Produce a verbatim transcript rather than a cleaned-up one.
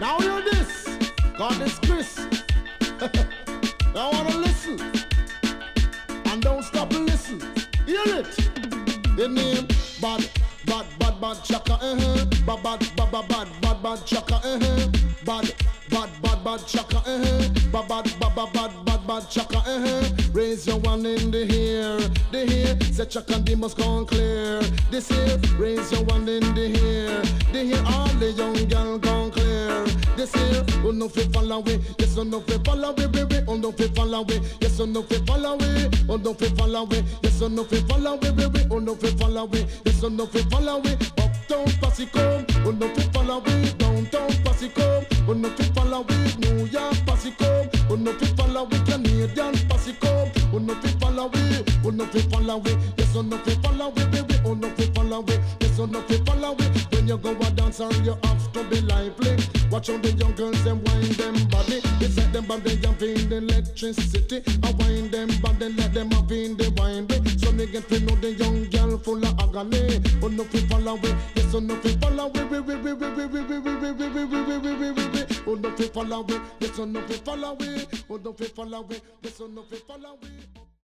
Now hear this. God is Chris. I wanna listen. And don't stop and listen. Hear it. The name bad, bad, bad, bad chaka, uh-huh. Bad, bad, bad, bad, bad, bad, bad chaka, uh-huh. Bad, bad, bad, bad chaka, uh-huh. Bad, bad, bad, bad, bad, bad, bad chaka, uh-huh. Raise your one in the air, the air. Say chaka, they must come clear. This here, raise your one in the air, the air. All the young girl gone clear. This here, oh no fi follow away, yes oh no fi follow away, baby, oh no fi follow away, yes oh no fi follow away, oh no fi follow away, yes oh no fi follow away, baby, oh no fi follow away, yes oh no fi follow away. Uptown Posse come, oh no fi follow away, downtown Posse come, oh no fi follow away, New York Posse come, oh no fi follow away, Canadian Posse come, oh no fi follow away, oh no fi follow away, yes oh no fi follow away, baby, oh no fi follow away, yes oh no fi follow away. When you go a dance and you have to be lively. Watch out the young girls them wind them body. It's like them body have in the electricity. I wind them body let them have in the wine. So me get to know the young girl full of agony. Oh no fi follow away, yes oh no fi follow away. Oh no fi follow away, yes oh no fi follow away. Oh no fi follow away, yes oh no fi follow away.